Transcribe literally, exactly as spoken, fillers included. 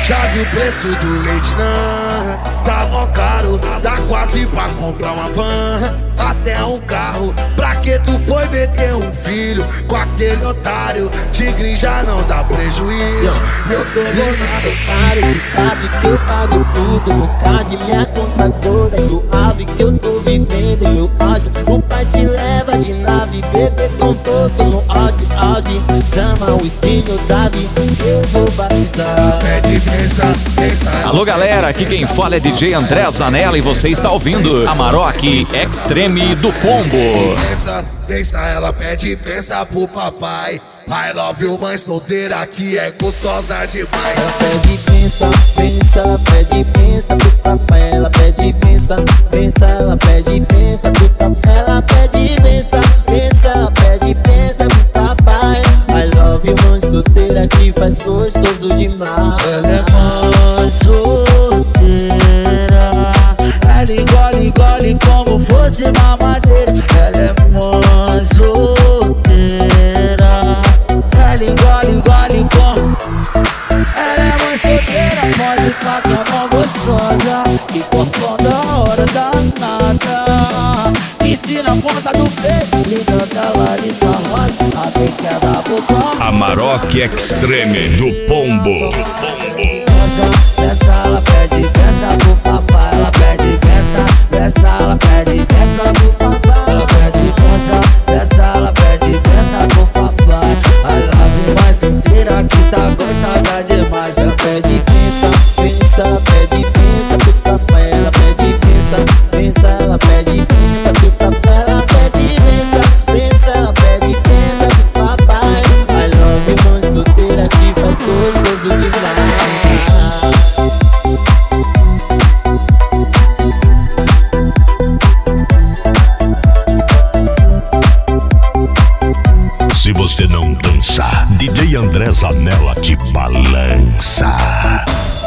Já viu o preço do leite, não? Tá mó caro, dá quase pra comprar uma van, até um carro. Pra que tu foi meter um filho com aquele otário? Tigre já não dá prejuízo. Eu tô Você separa, cê sabe que eu pago tudo. No card, minha conta toda suave que eu tô vivendo meu ódio. O pai te leva de nave, bebê conforto no Audi, Audi. Chama o espinho Davi, que eu vou batizar. Pede, pensa, pensa. Alô galera, aqui quem fala é D J André Zanella e você está ouvindo Amarok Extreme do Pombo. Pensa, pensa, ela pede, pensa pro papai. I love you, mãe solteira que é gostosa demais. Ela pede, pensa, pensa, ela pede, pensa pro papai. Ela pede, pensa, pensa, ela pede, pensa pro papai. Ela pede, pensa, pensa, ela pede, pensa pro papai. I love you, mãe solteira que faz gostoso demais. Ela é mãe solteira, ela engole, engole como fosse mamadeira. Ela é mãe solteira, ela engole, engole como. Ela é mãe solteira, pode pra cama gostosa e corpão da hora danada. Ensina na ponta do peito, linda da Larissa Rosa, a pequena boca. Amarok Extreme do Pombo. Dessa ela pede, peça pro papai. Ela pede, peça, dessa ela pede, peça pro papai. Ela pede, peça, dessa ela pede, peça pro papai. I love you, mais inteira que tá gostosa demais. Ela pede, pensa, pensa, ela pede, pensa pro papai. Ela pede, pensa, pensa, ela pede, pensa pro papai. Ela pede, pensa, pensa, ela pede, pensa pro papai. I love you, mãe solteira que faz gostoso demais. Se você não dançar, D J André Zanella te balança.